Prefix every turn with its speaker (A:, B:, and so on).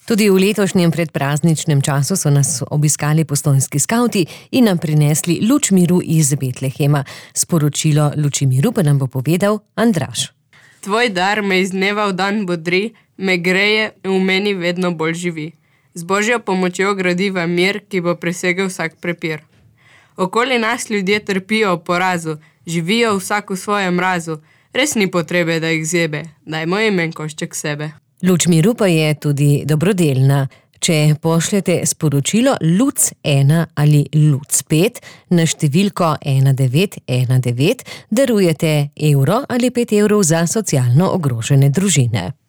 A: Tudi v letošnjem predprazničnem času so nas obiskali postojnski skavti in nam prinesli luč miru iz Betlehema. Sporočilo luči miru pa nam bo povedal Andraž.
B: Tvoj dar me iz dneva v dan bodri, me greje in v meni vedno bolj živi. Z Božjo pomočjo gradiva mir, ki bo presegel vsak prepir. Okoli nas ljudje trpijo v porazu, živijo vsak v svojem mrazu. Res ni potrebe, da jih zebe, dajmo jim en košček sebe.
A: Luč miru pa je tudi dobrodelna. Če pošljete sporočilo LUC1 ali LUC5 na številko 1919, darujete €1 ali €5 za socialno ogrožene družine.